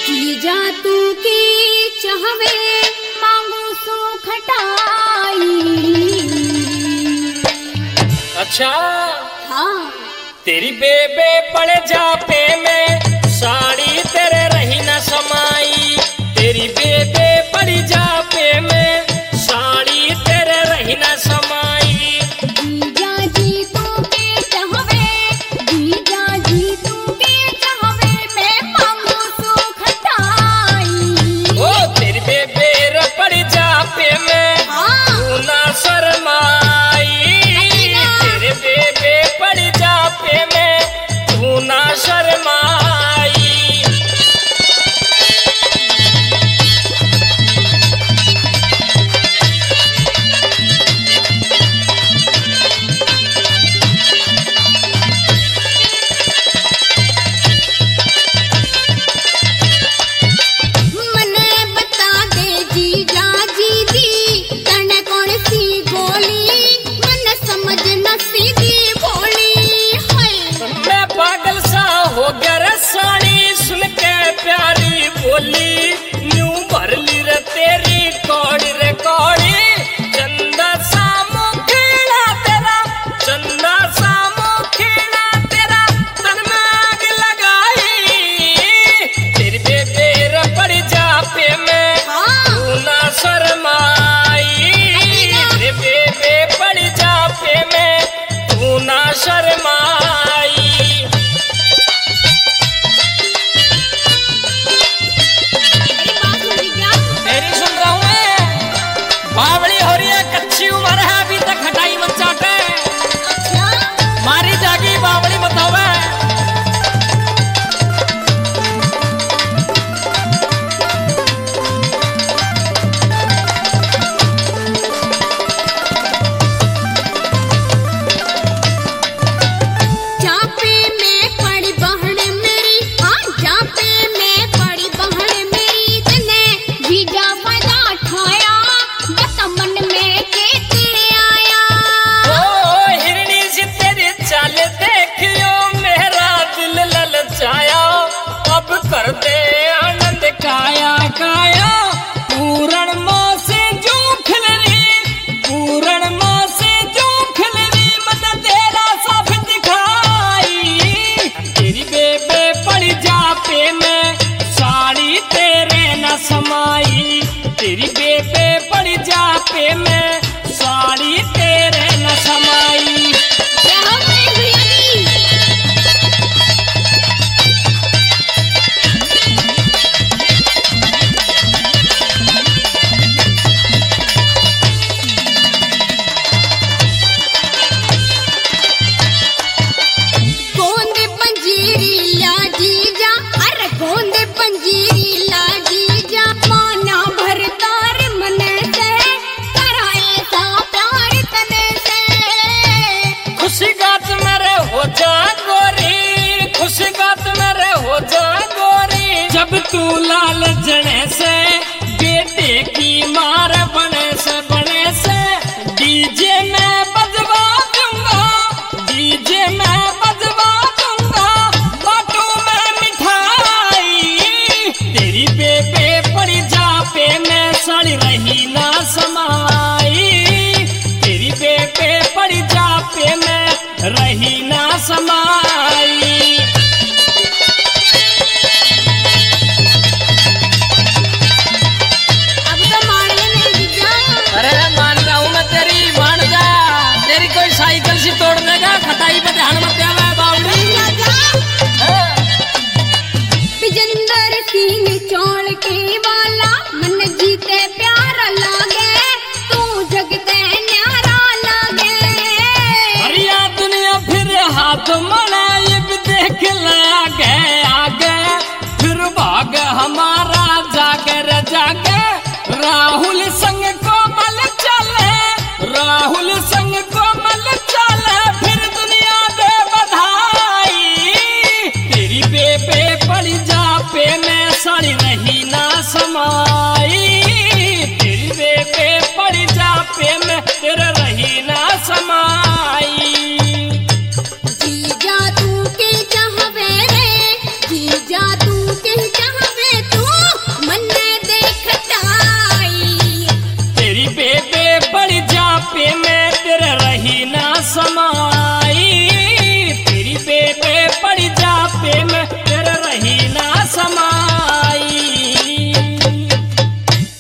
जीजा तू की चाहवे मांगू सो खटाई। अच्छा हाँ तेरी बेबे पड़ जापे में साड़ी तेरे रही न समाई। तेरी बेबे पड़ जापे में साड़ी तेरे रही न समाई। जीजा जी तू के चाहवे, जीजा जी तू के चाहवे मैं मांगू सो खटाई। ओ तेरी बेबे पड़ जापे में हाँ तू ना शर्माई। तेरे बेबे पड़ जापे में तू ना शर्माई। मने बता दे जीजा जी दी तने कौन सी गोली मन समझ न सीधी भोली। हाय मैं पागल सा हो गया रे साड़ी सुन के प्यारी बोली। न्यू भर ली रे तेरी कौड़ी रे कौड़ी। चंदा सा मुखड़ा तेरा, चंदा सा मुखड़ा तेरा तन में आग लगाई। तेरी बेबे रे पड़ जापे में हाँ तू ना शर्माई। तेरे बेबे पड़ जापे में तू ना शर्माई। मेरी बात सुनी क्या? मेरी सुन रहा हूँ मैं। बावड़ी हो रही है, कच्ची उम्र है, अभी तक खटाई मत चाटे। अच्छा मारी जागी बावड़ी मत होवे। जापे में पड़ी बहन मेरी, हाँ जापे में पड़ी बहन मेरी तने जीजा फायदा उठाया बस मन में के तेरे आया। ओ हिरनी सी तेरी चाल देखियो मेरा दिल ललचाया। अब कर दे आनंद काया काया। पूरण माँ से जो खिलरी, पूरण माँ से जो खिलरी मत तेरा साफ दिखाई। तेरी बेबे पड़ जापे में साड़ी तेरे न समाई। तेरी बेबे पड़ जापे में साड़ी तेरे न समाई। क्या हो गई भैया जी? गोंद पंजीरी ला जीजा, अरे गोंद पंजीरी ला जीजा माना भरतार मने से कराए सा प्यार तने से। खुशी गात मेरे हो जा गोरी, खुशी गात मेरे हो जा गोरी। जब तू लाल जने से बेटे की मार बने से डीजे में बजवा दूंगा, डीजे में बजवा दूंगा बाटू में मिठाई। तेरी बेबे पड़ जापे में सड़ रही ना समाई। तेरी बेबे पड़ जापे में रही ना समाई। अब तो मान ले मेरी जीजा। अरे मान रहा हूँ मैं तेरी, मान जा। तेरी कोई साइकिल से तोड़ देगा, खटाई पे ध्यान मत देवे बावड़ी। विजेंद्र सिंह चौड़ के वाला मन जीते प्यारा लागे तू जगते न्यारा लागे। हरिया दुनिया फिर हाथ मनाए भी देख ले आगे आगे। फिर भाग हमारा जागर जागे। राहुल संग कोमल चले, राहुल संग कोमल चले। फिर दुनिया दे बधाई। तेरी बेबे पड़ जापे में सड़ रही ना समाई। तेरी बेबे पड़ जापे में तेरे रही ना समाई। जीजा तू के चाहवे रे, जीजा तू के चाहवे तू रही ना